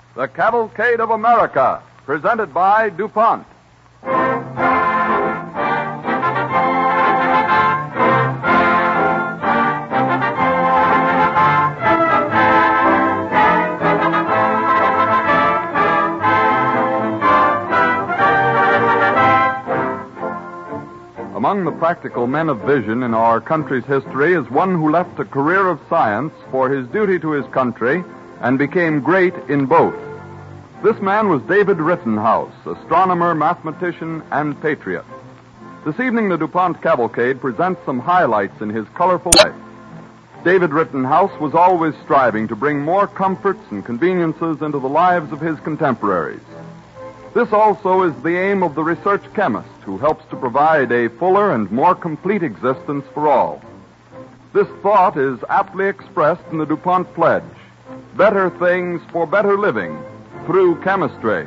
The Cavalcade of America, presented by DuPont. Among the practical men of vision in our country's history is one who left a career of science for his duty to his country and became great in both. This man was David Rittenhouse, astronomer, mathematician, and patriot. This evening, the DuPont Cavalcade presents some highlights in his colorful life. David Rittenhouse was always striving to bring more comforts and conveniences into the lives of his contemporaries. This also is the aim of the research chemist who helps to provide a fuller and more complete existence for all. This thought is aptly expressed in the DuPont pledge: better things for better living through chemistry.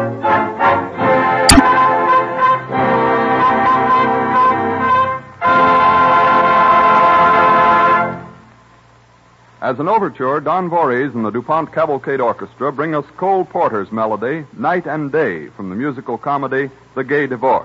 As an overture, Don Voorhees and the DuPont Cavalcade Orchestra bring us Cole Porter's melody, Night and Day, from the musical comedy, The Gay Divorce.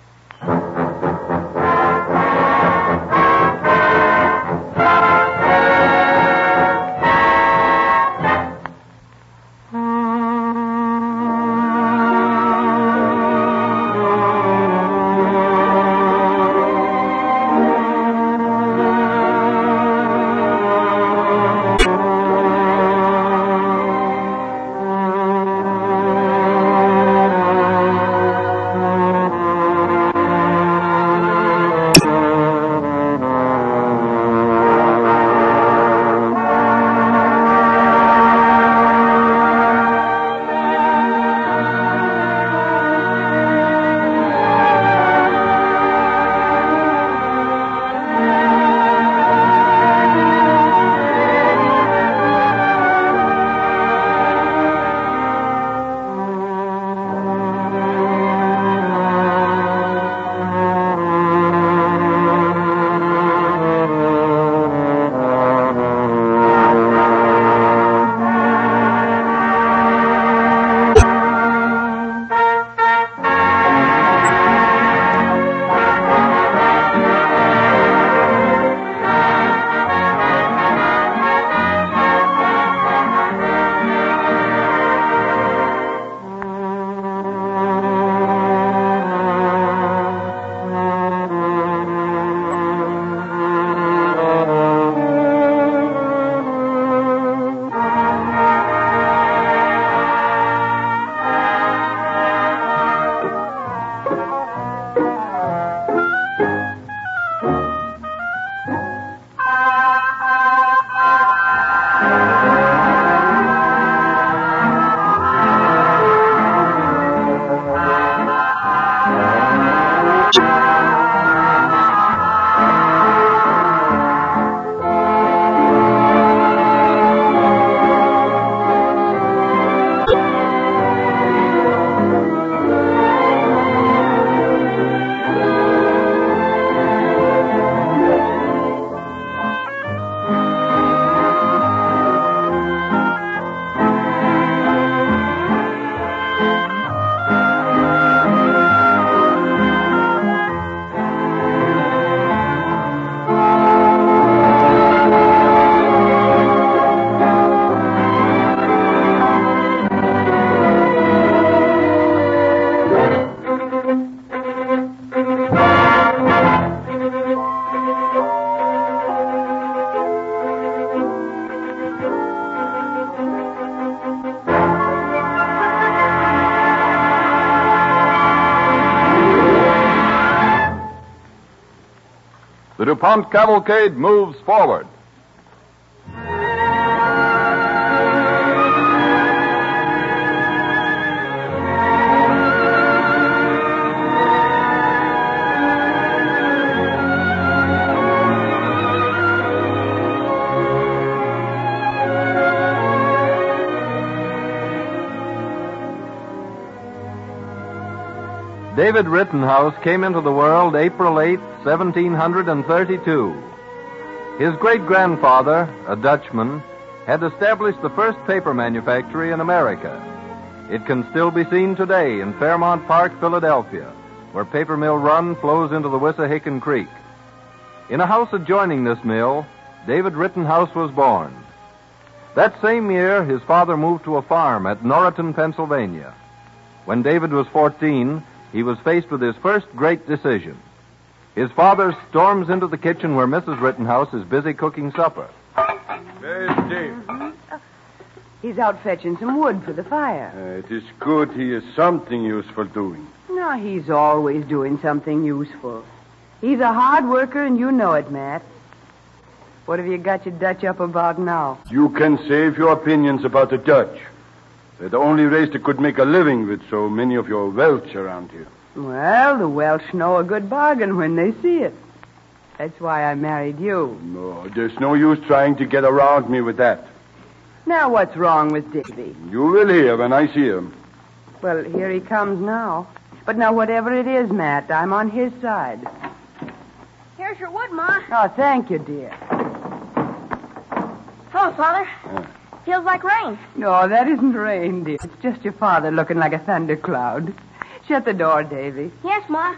The DuPont Cavalcade moves forward. David Rittenhouse came into the world April 8, 1732. His great-grandfather, a Dutchman, had established the first paper manufactory in America. It can still be seen today in Fairmount Park, Philadelphia, where Paper Mill Run flows into the Wissahickon Creek. In a house adjoining this mill, David Rittenhouse was born. That same year, his father moved to a farm at Norriton, Pennsylvania. When David was 14, he was faced with his first great decision. His father storms into the kitchen where Mrs. Rittenhouse is busy cooking supper. Where's Dave? He's out fetching some wood for the fire. It is good he has something useful doing. No, he's always doing something useful. He's a hard worker, and you know it, Matt. What have you got your Dutch up about now? You can save your opinions about the Dutch. They're the only race that could make a living with so many of your Welsh around here. Well, the Welsh know a good bargain when they see it. That's why I married you. No, there's no use trying to get around me with that. Now, what's wrong with Davy? You will hear when I see him. Well, here he comes now. But now, whatever it is, Matt, I'm on his side. Here's your wood, Ma. Oh, thank you, dear. Hello, Father. Feels like rain. No, that isn't rain, dear. It's just your father looking like a thundercloud. Shut the door, Davy. Yes, Ma.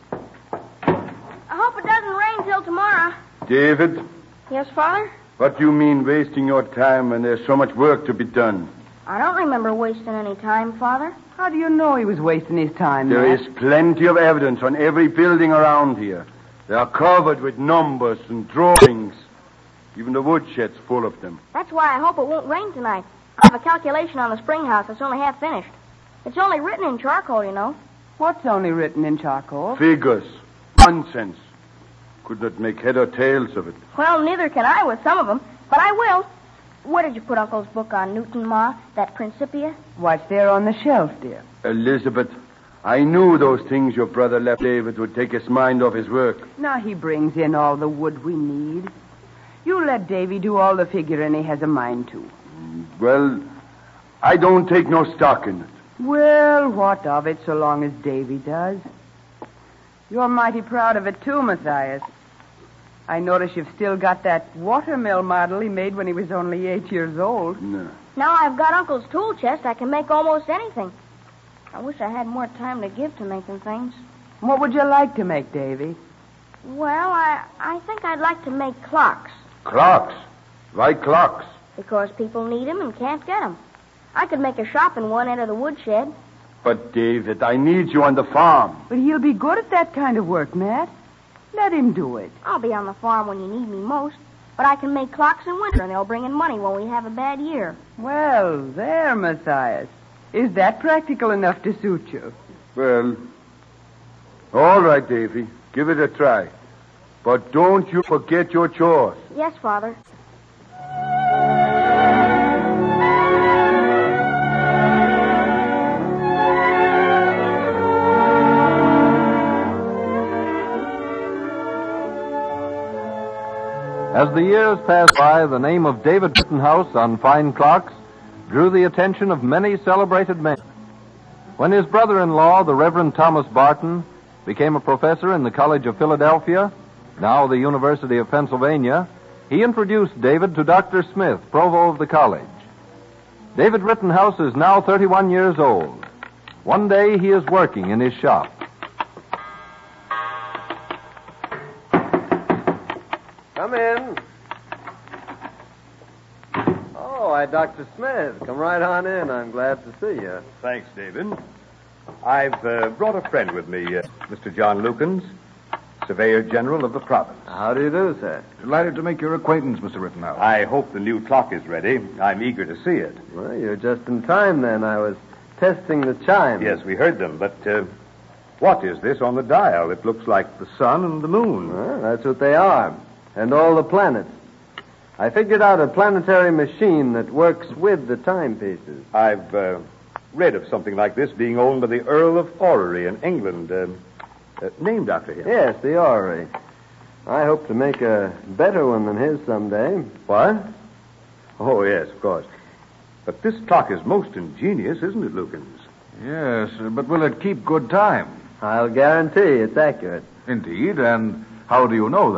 I hope it doesn't rain till tomorrow. David, Yes, Father? what do you mean wasting your time when there's so much work to be done? I don't remember wasting any time, Father. How do you know he was wasting his time, There Matt? is plenty of evidence on every building around here. They are covered with numbers and drawings. Even the woodshed's full of them. That's why I hope it won't rain tonight. I have a calculation on the spring house that's only half finished. It's only written in charcoal, you know. What's only written in charcoal? Figures. Nonsense. Could not make head or tails of it. Well, neither can I with some of them, but I will. Where did you put Uncle's book on Newton, Ma? That Principia? What's there on the shelf, dear? Elizabeth, I knew those things your brother left David would take his mind off his work. Now he brings in all the wood we need. You let Davy do all the figuring he has a mind to. Well, I don't take no stock in it. Well, what of it so long as Davy does? You're mighty proud of it too, Matthias. I notice you've still got that watermill model he made when he was only 8 years old. No. Now I've got Uncle's tool chest, I can make almost anything. I wish I had more time to give to making things. What would you like to make, Davy? Well, I think I'd like to make clocks. Clocks? Why clocks? Because people need 'em and can't get 'em. I could make a shop in one end of the woodshed. But, David, I need you on the farm. But he'll be good at that kind of work, Matt. Let him do it. I'll be on the farm when you need me most. But I can make clocks in winter, and they'll bring in money when we have a bad year. Well, there, Matthias. Is that practical enough to suit you? Well, all right, Davy. Give it a try. But don't you forget your chores. Yes, Father. As the years passed by, the name of David Rittenhouse on fine clocks drew the attention of many celebrated men. When his brother-in-law, the Reverend Thomas Barton, became a professor in the College of Philadelphia, now the University of Pennsylvania, he introduced David to Dr. Smith, provost of the college. David Rittenhouse is now 31 years old. One day he is working in his shop. Come in. Oh, why, Dr. Smith. Come right on in. I'm glad to see you. Thanks, David. I've brought a friend with me, Mr. John Lukens, Surveyor General of the province. How do you do, sir? Delighted to make your acquaintance, Mr. Rittenhouse. I hope the new clock is ready. I'm eager to see it. Well, you're just in time, then. I was testing the chimes. Yes, we heard them, but what is this on the dial? It looks like the sun and the moon. Well, that's what they are. And all the planets. I figured out a planetary machine that works with the timepieces. I've read of something like this being owned by the Earl of Orrery in England, named after him. Yes, the Orrery. I hope to make a better one than his someday. What? Oh, yes, of course. But this clock is most ingenious, isn't it, Lukens? Yes, but will it keep good time? I'll guarantee it's accurate. Indeed, and how do you know that?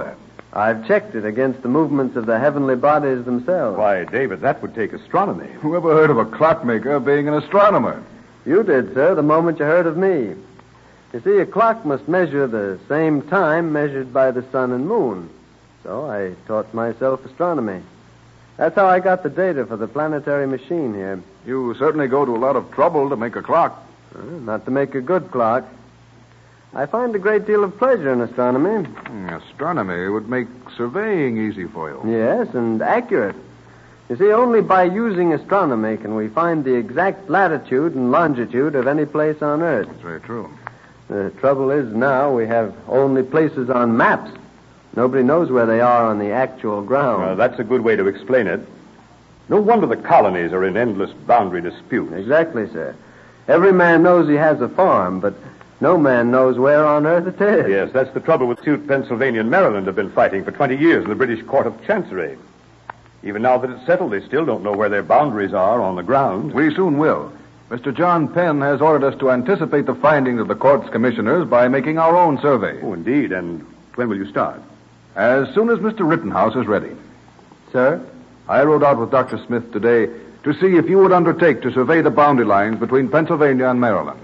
I've checked it against the movements of the heavenly bodies themselves. Why, David, that would take astronomy. Whoever heard of a clockmaker being an astronomer? You did, sir, the moment you heard of me. You see, a clock must measure the same time measured by the sun and moon. So I taught myself astronomy. That's how I got the data for the planetary machine here. You certainly go to a lot of trouble to make a clock. Not to make a good clock. I find a great deal of pleasure in astronomy. Astronomy would make surveying easy for you. Yes, and accurate. You see, only by using astronomy can we find the exact latitude and longitude of any place on Earth. That's very true. The trouble is now we have only places on maps. Nobody knows where they are on the actual ground. Well, that's a good way to explain it. No wonder the colonies are in endless boundary disputes. Exactly, sir. Every man knows he has a farm, but no man knows where on earth it is. Yes, that's the trouble with suit Pennsylvania and Maryland have been fighting for 20 years in the British Court of Chancery. Even now that it's settled, they still don't know where their boundaries are on the ground. We soon will. Mr. John Penn has ordered us to anticipate the findings of the court's commissioners by making our own survey. Oh, indeed. And when will you start? As soon as Mr. Rittenhouse is ready. Sir? I rode out with Dr. Smith today to see if you would undertake to survey the boundary lines between Pennsylvania and Maryland.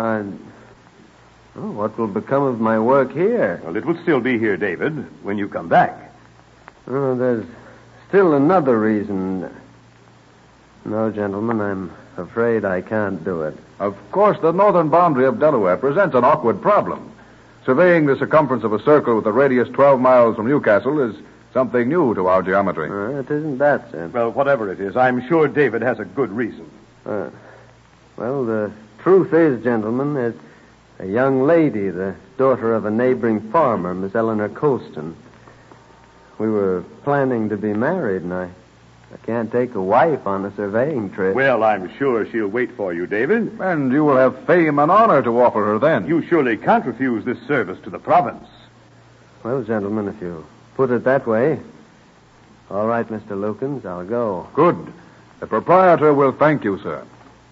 What will become of my work here? Well, it will still be here, David, when you come back. Oh, there's still another reason. No, gentlemen, I'm afraid I can't do it. Of course, the northern boundary of Delaware presents an awkward problem. Surveying the circumference of a circle with a radius 12 miles from Newcastle is something new to our geometry. It isn't that, sir. Well, whatever it is, I'm sure David has a good reason. Well, the truth is, gentlemen, it's a young lady, the daughter of a neighboring farmer, Miss Eleanor Colston. We were planning to be married, and I can't take a wife on a surveying trip. Well, I'm sure she'll wait for you, David. And you will have fame and honor to offer her then. You surely can't refuse this service to the province. Well, gentlemen, if you put it that way. All right, Mr. Lukens, I'll go. Good. The proprietor will thank you, sir.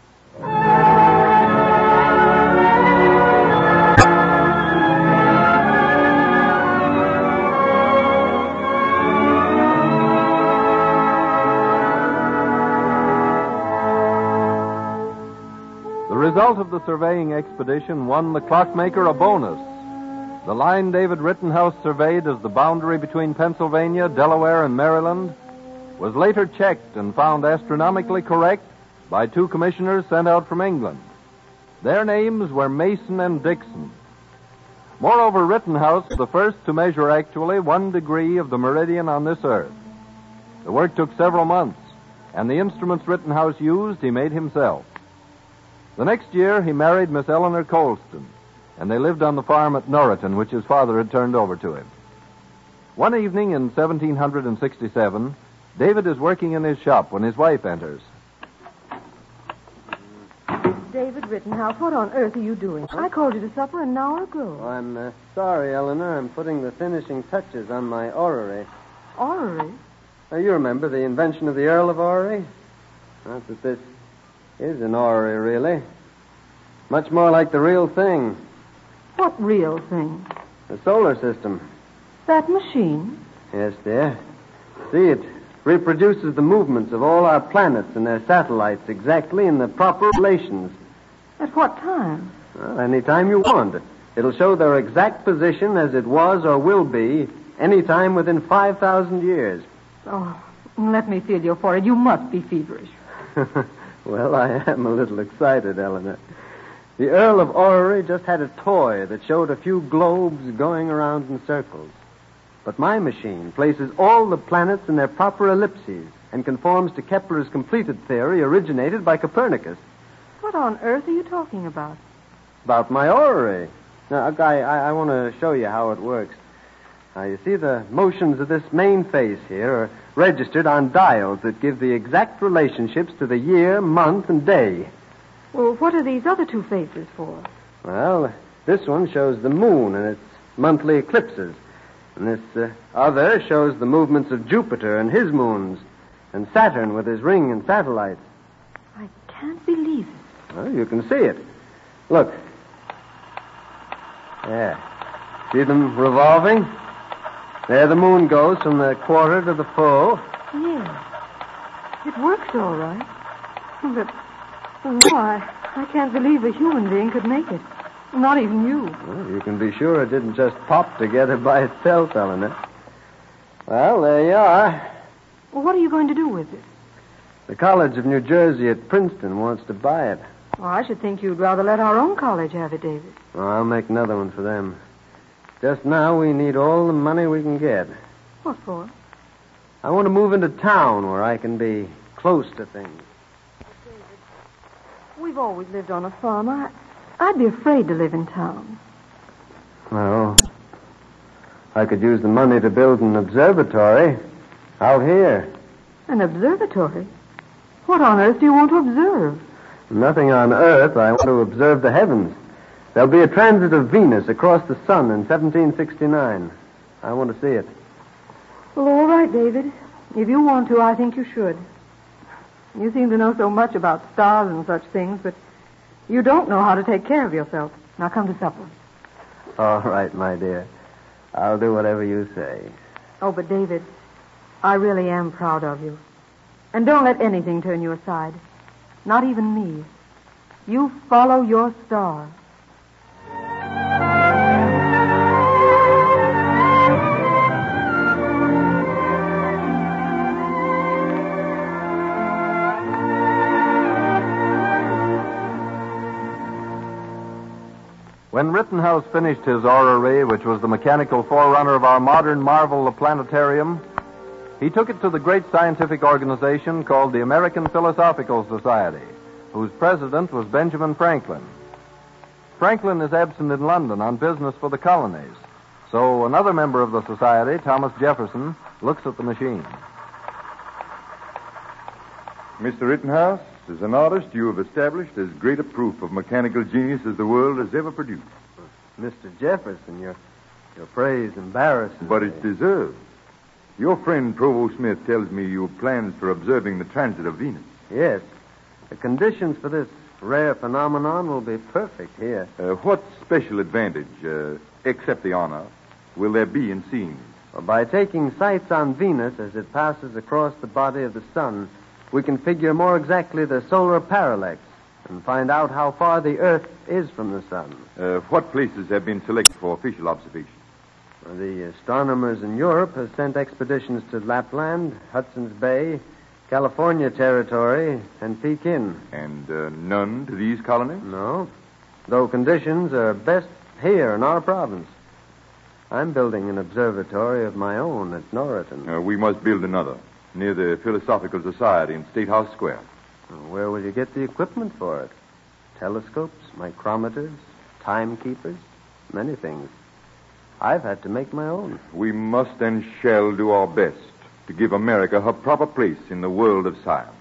The result of the surveying expedition won the clockmaker a bonus. The line David Rittenhouse surveyed as the boundary between Pennsylvania, Delaware, and Maryland was later checked and found astronomically correct by two commissioners sent out from England. Their names were Mason and Dixon. Moreover, Rittenhouse was the first to measure actually 1 degree of the meridian on this earth. The work took several months, and the instruments Rittenhouse used he made himself. The next year, he married Miss Eleanor Colston, and they lived on the farm at Norriton, which his father had turned over to him. One evening in 1767, David is working in his shop when his wife enters. David Rittenhouse, what on earth are you doing? I called you to supper an hour ago. Oh, I'm sorry, Eleanor. I'm putting the finishing touches on my orrery. Orrery? Now, you remember the invention of the Earl of Orrery? Not that this is an orrery, really. Much more like the real thing. What real thing? The solar system. That machine? Yes, dear. See, it reproduces the movements of all our planets and their satellites exactly in the proper relations. At what time? Well, any time you want. It'll show their exact position as it was or will be any time within 5,000 years. Oh, let me feel your forehead. You must be feverish. Well, I am a little excited, Eleanor. The Earl of Orrery just had a toy that showed a few globes going around in circles. But my machine places all the planets in their proper ellipses and conforms to Kepler's completed theory originated by Copernicus. What on earth are you talking about? About my orrery. Now, I want to show you how it works. Now, you see the motions of this main face here are registered on dials that give the exact relationships to the year, month, and day. Well, what are these other two faces for? Well, this one shows the moon and its monthly eclipses. And this other shows the movements of Jupiter and his moons, and Saturn with his ring and satellites. I can't believe it. Well, you can see it. Look. There. See them revolving? There the moon goes from the quarter to the full. Yes. It works all right. But, I can't believe a human being could make it. Not even you. Well, you can be sure it didn't just pop together by itself, Eleanor. Well, there you are. Well, what are you going to do with it? The College of New Jersey at Princeton wants to buy it. Well, I should think you'd rather let our own college have it, David. Well, I'll make another one for them. Just now, we need all the money we can get. What for? I want to move into town where I can be close to things. David, we've always lived on a farm. I'd be afraid to live in town. Well, I could use the money to build an observatory out here. An observatory? What on earth do you want to observe? Nothing on Earth. I want to observe the heavens. There'll be a transit of Venus across the sun in 1769. I want to see it. Well, all right, David. If you want to, I think you should. You seem to know so much about stars and such things, but you don't know how to take care of yourself. Now come to supper. All right, my dear. I'll do whatever you say. Oh, but David, I really am proud of you. And don't let anything turn you aside. Not even me. You follow your star. When Rittenhouse finished his orrery, which was the mechanical forerunner of our modern marvel, the planetarium, he took it to the great scientific organization called the American Philosophical Society, whose president was Benjamin Franklin. Franklin is absent in London on business for the colonies, so another member of the society, Thomas Jefferson, looks at the machine. Mr. Rittenhouse, as an artist, you have established as great a proof of mechanical genius as the world has ever produced. Mr. Jefferson, your praise embarrasses But me. it's deserved. Your friend Provost Smith tells me you have plans for observing the transit of Venus. Yes. The conditions for this rare phenomenon will be perfect here. What special advantage, except the honor, will there be in seeing it? Well, by taking sights on Venus as it passes across the body of the sun, we can figure more exactly the solar parallax and find out how far the Earth is from the sun. What places have been selected for official observation? The astronomers in Europe have sent expeditions to Lapland, Hudson's Bay, California Territory, and Pekin. And none to these colonies? No, though conditions are best here in our province. I'm building an observatory of my own at Norriton. We must build another near the Philosophical Society in State House Square. Where will you get the equipment for it? Telescopes, micrometers, timekeepers, many things. I've had to make my own. We must and shall do our best to give America her proper place in the world of science.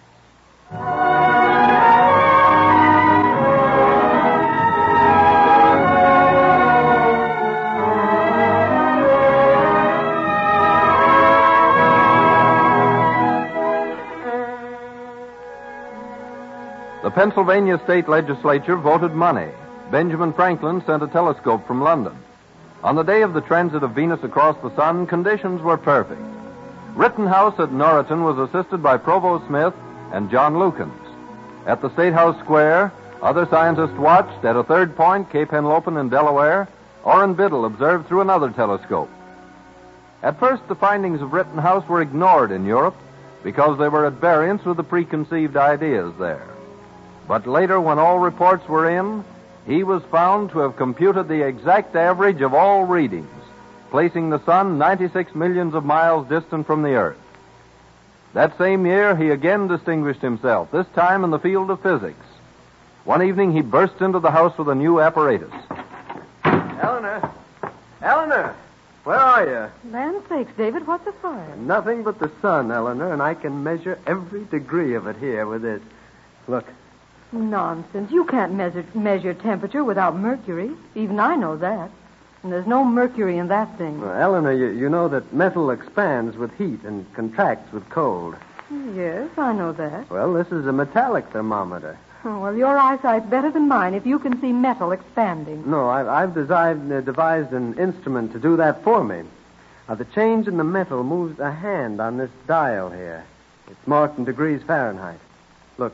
The Pennsylvania state legislature voted money. Benjamin Franklin sent a telescope from London. On the day of the transit of Venus across the sun, conditions were perfect. Rittenhouse at Norriton was assisted by Provost Smith and John Lukens. At the State House Square, other scientists watched. At a third point, Cape Henlopen in Delaware, Orrin Biddle observed through another telescope. At first, the findings of Rittenhouse were ignored in Europe because they were at variance with the preconceived ideas there. But later, when all reports were in, he was found to have computed the exact average of all readings, placing the sun 96 millions of miles distant from the Earth. That same year, he again distinguished himself, this time in the field of physics. One evening, he burst into the house with a new apparatus. Eleanor! Eleanor! Where are you? Land sakes, David, what's the fire? Nothing but the sun, Eleanor, and I can measure every degree of it here with this. Look. Nonsense. You can't measure temperature without mercury. Even I know that. And there's no mercury in that thing. Well, Eleanor, you know that metal expands with heat and contracts with cold. Yes, I know that. Well, this is a metallic thermometer. Oh, well, your eyesight's better than mine if you can see metal expanding. No, I've devised an instrument to do that for me. The change in the metal moves a hand on this dial here. It's marked in degrees Fahrenheit. Look.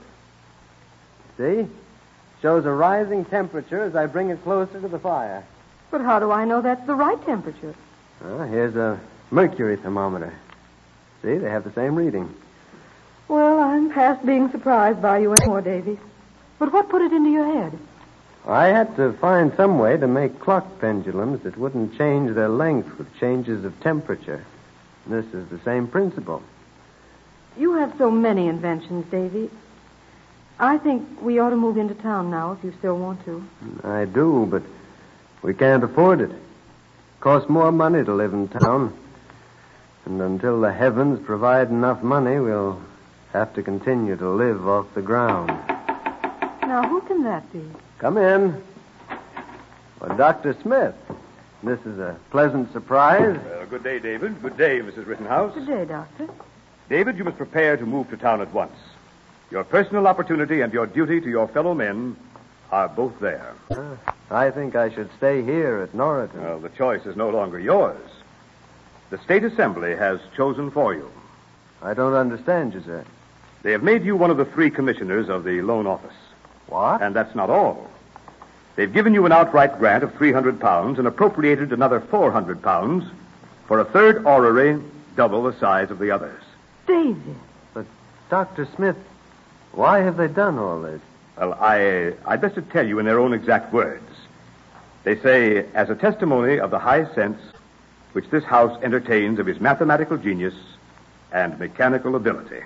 See? Shows a rising temperature as I bring it closer to the fire. But how do I know that's the right temperature? Here's a mercury thermometer. See, they have the same reading. Well, I'm past being surprised by you anymore, Davy. But what put it into your head? I had to find some way to make clock pendulums that wouldn't change their length with changes of temperature. This is the same principle. You have so many inventions, Davy. I think we ought to move into town now if you still want to. I do, but we can't afford it. It costs more money to live in town. And until the heavens provide enough money, we'll have to continue to live off the ground. Now, who can that be? Come in. Well, Dr. Smith. This is a pleasant surprise. Good day, David. Good day, Mrs. Rittenhouse. Good day, Doctor. David, you must prepare to move to town at once. Your personal opportunity and your duty to your fellow men are both there. I think I should stay here at Norriton. Well, the choice is no longer yours. The State Assembly has chosen for you. I don't understand you, sir. They have made you one of the 3 commissioners of the loan office. What? And that's not all. They've given you an outright grant of £300 and appropriated another £400 for a third orrery double the size of the others. David. But, Dr. Smith, why have they done all this? Well, I'd best to tell you in their own exact words. They say, as a testimony of the high sense which this house entertains of his mathematical genius and mechanical ability.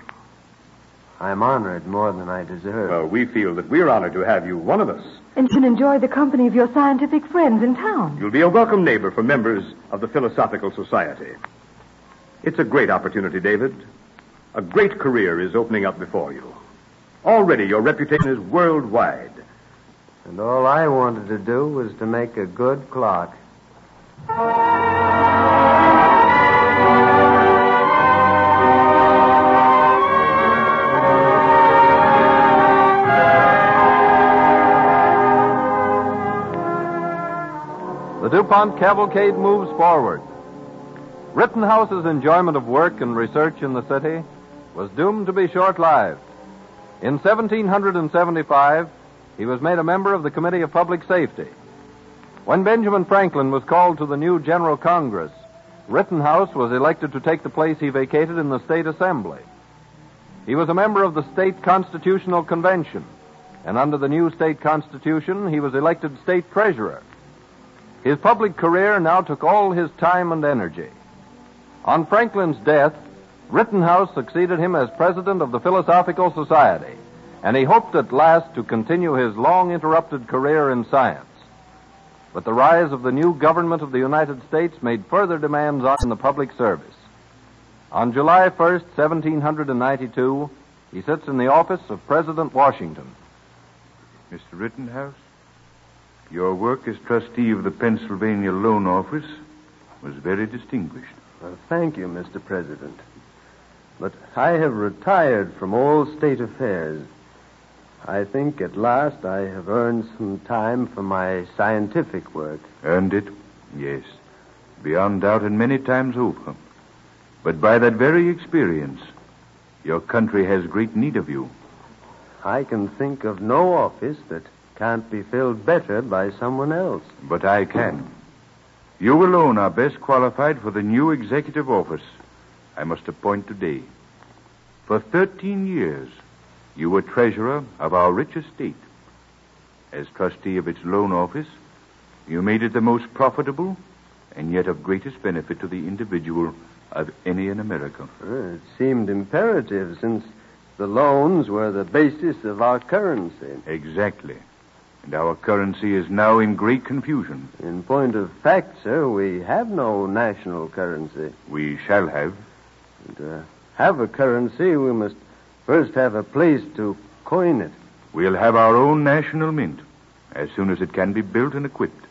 I'm honored more than I deserve. Well, we feel that we're honored to have you one of us. And you can enjoy the company of your scientific friends in town. You'll be a welcome neighbor for members of the Philosophical Society. It's a great opportunity, David. A great career is opening up before you. Already your reputation is worldwide. And all I wanted to do was to make a good clock. The DuPont cavalcade moves forward. Rittenhouse's enjoyment of work and research in the city was doomed to be short-lived. In 1775, he was made a member of the Committee of Public Safety. When Benjamin Franklin was called to the new General Congress, Rittenhouse was elected to take the place he vacated in the State Assembly. He was a member of the State Constitutional Convention, and under the new state constitution, he was elected state treasurer. His public career now took all his time and energy. On Franklin's death, Rittenhouse succeeded him as president of the Philosophical Society, and he hoped at last to continue his long-interrupted career in science. But the rise of the new government of the United States made further demands on the public service. On July 1st, 1792, he sits in the office of President Washington. Mr. Rittenhouse, your work as trustee of the Pennsylvania Loan Office was very distinguished. Well, thank you, Mr. President. But I have retired from all state affairs. I think at last I have earned some time for my scientific work. Earned it? Yes. Beyond doubt and many times over. But by that very experience, your country has great need of you. I can think of no office that can't be filled better by someone else. But I can. You alone are best qualified for the new executive office I must appoint today. For 13 years, you were treasurer of our rich estate. As trustee of its loan office, you made it the most profitable and yet of greatest benefit to the individual of any in America. It seemed imperative since the loans were the basis of our currency. Exactly. And our currency is now in great confusion. In point of fact, sir, we have no national currency. We shall have. And to have a currency, we must first have a place to coin it. We'll have our own national mint as soon as it can be built and equipped.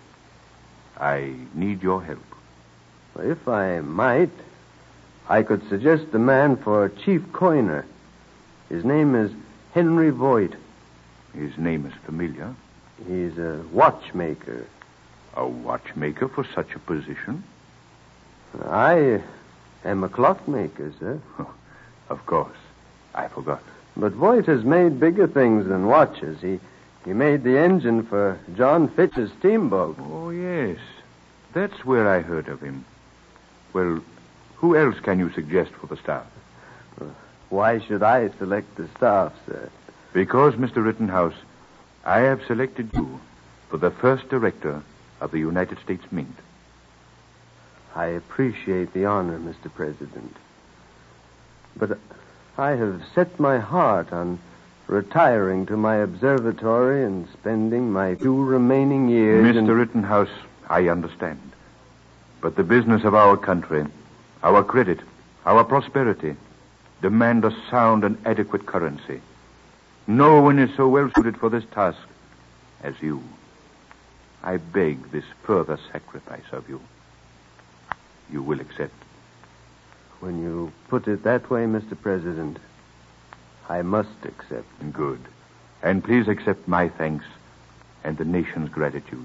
I need your help. If I might, I could suggest a man for chief coiner. His name is Henry Voigt. His name is familiar. He's a watchmaker. A watchmaker for such a position? I am a clockmaker, sir. Of course. I forgot. But Voight has made bigger things than watches. He made the engine for John Fitch's steamboat. Oh, yes. That's where I heard of him. Well, who else can you suggest for the staff? Why should I select the staff, sir? Because, Mr. Rittenhouse, I have selected you for the first director of the United States Mint. I appreciate the honor, Mr. President. But I have set my heart on retiring to my observatory and spending my few remaining years Mr. Rittenhouse, I understand. But the business of our country, our credit, our prosperity, demand a sound and adequate currency. No one is so well suited for this task as you. I beg this further sacrifice of you. You will accept. When you put it that way, Mr. President, I must accept. Good. And please accept my thanks and the nation's gratitude.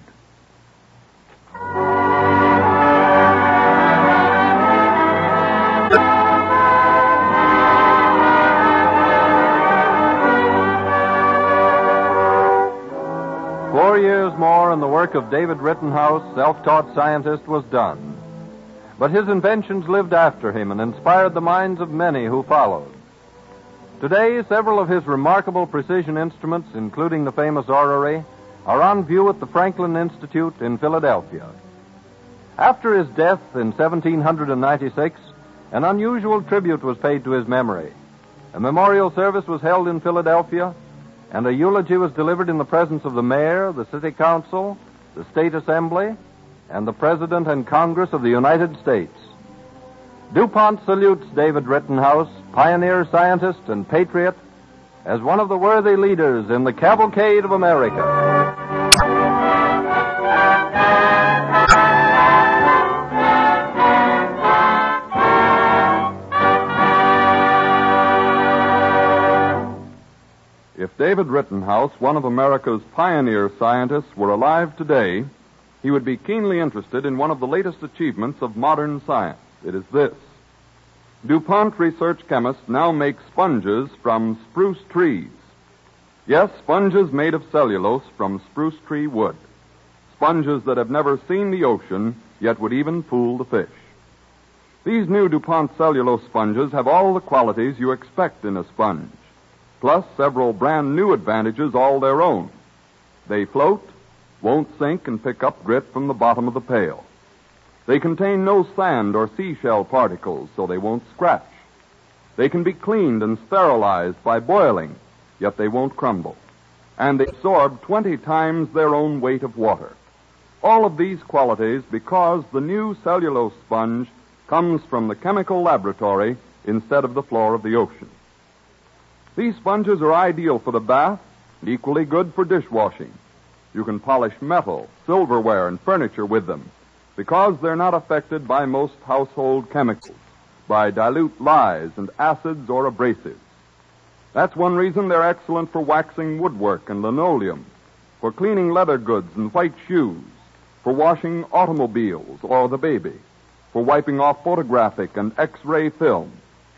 More and the work of David Rittenhouse, self-taught scientist, was done. But his inventions lived after him and inspired the minds of many who followed. Today, several of his remarkable precision instruments, including the famous orrery, are on view at the Franklin Institute in Philadelphia. After his death in 1796, an unusual tribute was paid to his memory. A memorial service was held in Philadelphia, and a eulogy was delivered in the presence of the mayor, the city council, the state assembly, and the president and Congress of the United States. DuPont salutes David Rittenhouse, pioneer scientist and patriot, as one of the worthy leaders in the cavalcade of America. If David Rittenhouse, one of America's pioneer scientists, were alive today, he would be keenly interested in one of the latest achievements of modern science. It is this. DuPont research chemists now make sponges from spruce trees. Yes, sponges made of cellulose from spruce tree wood. Sponges that have never seen the ocean, yet would even fool the fish. These new DuPont cellulose sponges have all the qualities you expect in a sponge, plus several brand new advantages all their own. They float, won't sink and pick up grit from the bottom of the pail. They contain no sand or seashell particles, so they won't scratch. They can be cleaned and sterilized by boiling, yet they won't crumble. And they absorb 20 times their own weight of water. All of these qualities because the new cellulose sponge comes from the chemical laboratory instead of the floor of the ocean. These sponges are ideal for the bath and equally good for dishwashing. You can polish metal, silverware, and furniture with them because they're not affected by most household chemicals, by dilute lyes and acids or abrasives. That's one reason they're excellent for waxing woodwork and linoleum, for cleaning leather goods and white shoes, for washing automobiles or the baby, for wiping off photographic and X-ray film.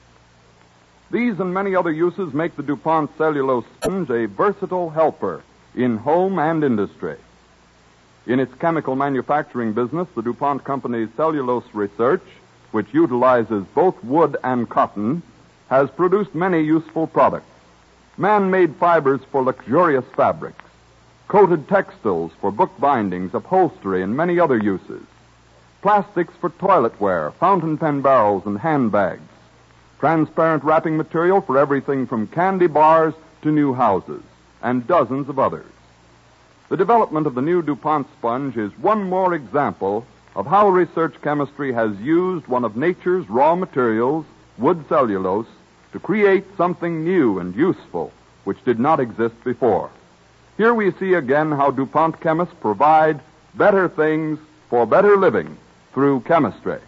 These and many other uses make the DuPont cellulose sponge a versatile helper in home and industry. In its chemical manufacturing business, the DuPont Company's cellulose research, which utilizes both wood and cotton, has produced many useful products. Man-made fibers for luxurious fabrics, coated textiles for book bindings, upholstery, and many other uses, plastics for toiletware, fountain pen barrels, and handbags, transparent wrapping material for everything from candy bars to new houses, and dozens of others. The development of the new DuPont sponge is one more example of how research chemistry has used one of nature's raw materials, wood cellulose, to create something new and useful which did not exist before. Here we see again how DuPont chemists provide better things for better living through chemistry.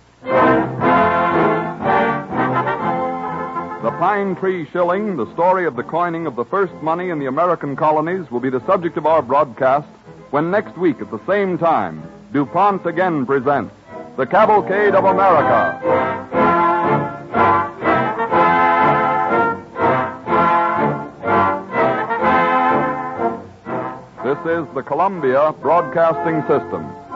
The Pine Tree Shilling, the story of the coining of the first money in the American colonies, will be the subject of our broadcast when next week at the same time, DuPont again presents the Cavalcade of America. This is the Columbia Broadcasting System.